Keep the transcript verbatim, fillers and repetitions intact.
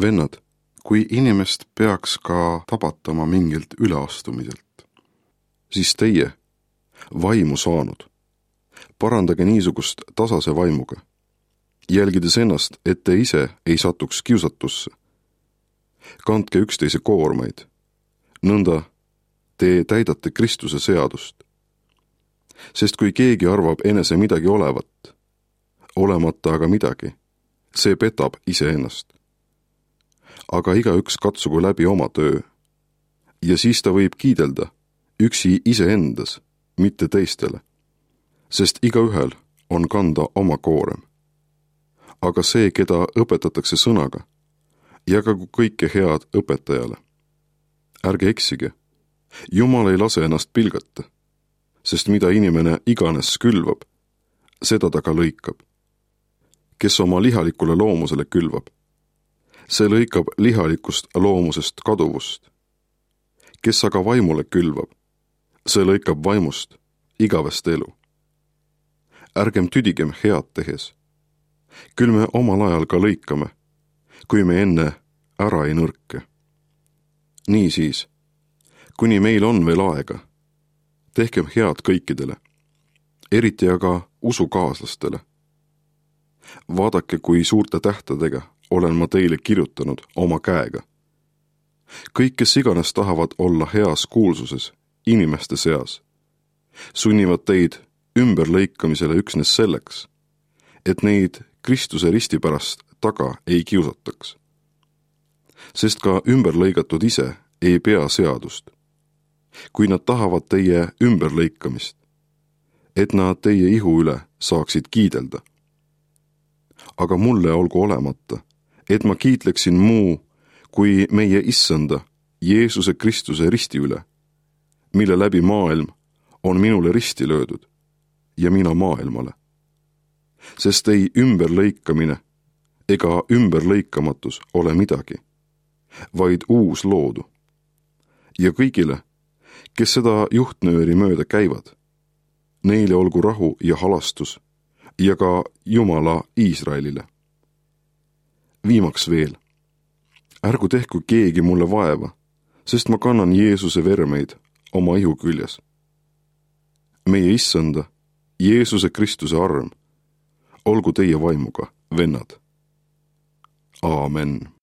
Vennad, kui inimest peaks ka tabatama mingilt üleastumiselt, siis teie, vaimu saanud, parandage niisugust tasase vaimuga, jälgides ennast, et te ise ei satuks kiusatusse. Kandke üksteise koormaid, nõnda te täidate Kristuse seadust. Sest kui keegi arvab enese midagi olevat, olemata aga midagi, see petab iseennast. Aga igaüks katsugu läbi oma töö, ja siis ta võib kiidelda üksi iseendas, mitte teistele, sest igaühel on kanda oma koorem. Aga see, keda õpetatakse sõnaga, jagagu kõike head õpetajale. Ärge eksige, Jumal ei lase ennast pilgata, sest mida inimene iganes külvab, seda ta ka lõikab. Kes oma lihalikule loomusele külvab, see lõikab lihalikust loomusest kaduvust. Kes aga vaimule külvab, see lõikab vaimust igavest elu. Ärgem tüdigem head tehes. Küll me omal ajal ka lõikame, kui me enne ära ei nõrke. Niisiis, kuni meil on veel aega, tehkem head kõikidele, eriti aga usukaaslastele. Vaadake, kui suurte tähtedega olen ma teile kirjutanud oma käega. Kõik, kes iganes tahavad olla heas kuulsuses inimeste seas, sunnivad teid ümberlõikamisele üksnes selleks, et neid Kristuse risti pärast taga ei kiusataks. Sest ka ümberlõigatud ise ei pea seadust, kui nad tahavad teie ümberlõikamist, et nad teie ihu üle saaksid kiidelda. Aga mulle olgu olemata, et ma kiitleksin muu kui meie issanda Jeesuse Kristuse risti üle, mille läbi maailm on minule risti löödud ja mina maailmale. Sest ei ümberlõikamine ega ümberlõikamatus ole midagi, vaid uus loodu. Ja kõigile, kes seda juhtnööri mööda käivad, neile olgu rahu ja halastus ja ka Jumala Iisraelile. Viimaks veel, ärgu tehku keegi mulle vaeva, sest ma kannan Jeesuse vermeid oma ihu küljes. Meie issanda, Jeesuse Kristuse arm, olgu teie vaimuga, vennad. Aamen.